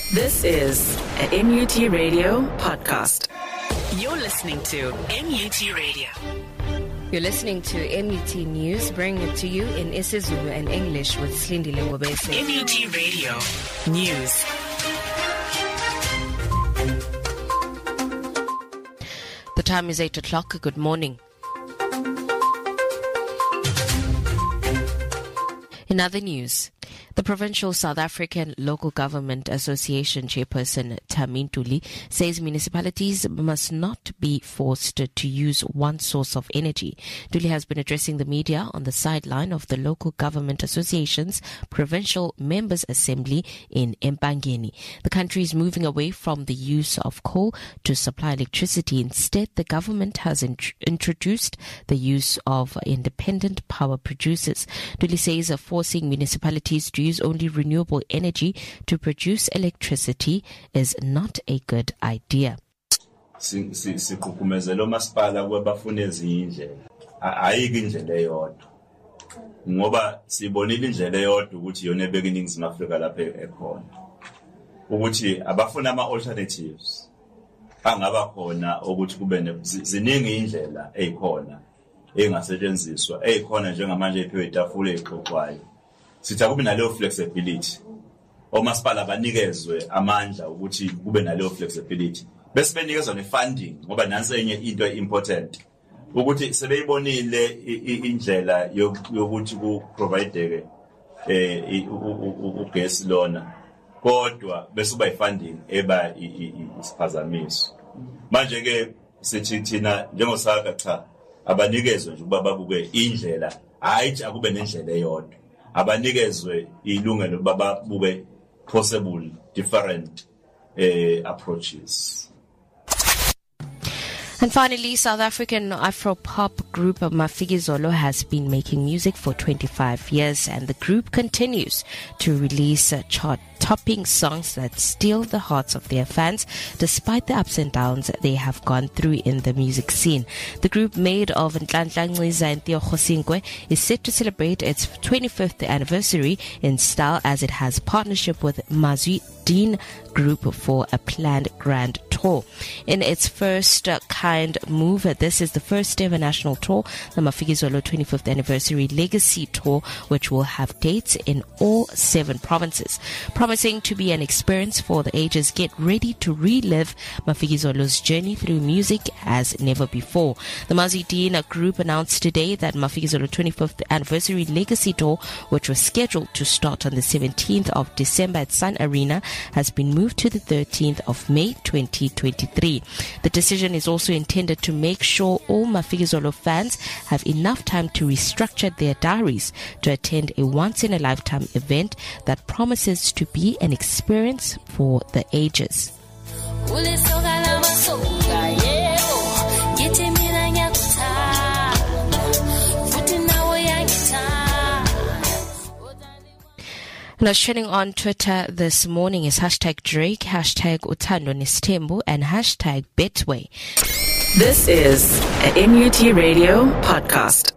This is a NUT Radio podcast. You're listening to NUT Radio. You're listening to MUT News, bringing it to you in isiZulu and English with Slindile Ngobese. NUT Radio News. The time is 8 o'clock. Good morning. In other news, the Provincial South African Local Government Association chairperson Tami Ntuli says municipalities must not be forced to use one source of energy. Ntuli has been addressing the media on the sideline of the Local Government Association's Provincial Members Assembly in Empangeni. The country is moving away from the use of coal to supply electricity. Instead, the government has introduced the use of independent power producers. Ntuli says forcing municipalities to use only renewable energy to produce electricity is not a good idea. Sikhukumezela umasipala kwebafuna ezinye indlela ayike indlela eyodwa ngoba sibonile indlela eyodwa ukuthi iyona ebeka iNingizimu Afrika lapha ekhona ukuthi abafuna ama alternatives angaba khona ukuthi kube ziningi indlela ezikhona engasetshenziswa ezikhona njengamanje ephiwe itafula exoxwayo sithi akube naleyo flexibility omasipala banikezwe amandla ukuthi kube naleyo flexibility bese benikezwa ne-funding ngoba nansi enye into important ukuthi sebeyibonile indlela yokuthi ku-provideke ugesi lona kodwa bese kuba i-funding eba isiphazamiso manje ke sithi thina njengosaka cha abanikezwe nje ukuba babuke indlela hayi akube nendlela eyodwa abanikezwe ilungelo bababuke possible different approaches. And finally, South African Afro-pop group Mafikizolo has been making music for 25 years, and the group continues to release chart-topping songs that steal the hearts of their fans, despite the ups and downs they have gone through in the music scene. The group, made of Nhlanhla Nciza and Theo Khosinkwe, is set to celebrate its 25th anniversary in style, as it has partnership with Mazwi Dean Group for a planned grand tour. In its first kind move, this is the first ever national tour, the Mafikizolo 25th Anniversary Legacy Tour, which will have dates in all 7 provinces. Promising to be an experience for the ages, get ready to relive Mafikizolo's journey through music as never before. The Mazwi Dean Group announced today that Mafikizolo 25th Anniversary Legacy Tour, which was scheduled to start on the 17th of December at Sun Arena, has been moved to the 13th of May 2023. The decision is also intended to make sure all Mafikizolo fans have enough time to restructure their diaries to attend a once-in-a-lifetime event that promises to be an experience for the ages. Now, trending on Twitter this morning is hashtag Drake, hashtag Utando Nestembu, and hashtag Betway. This is a NUT Radio podcast.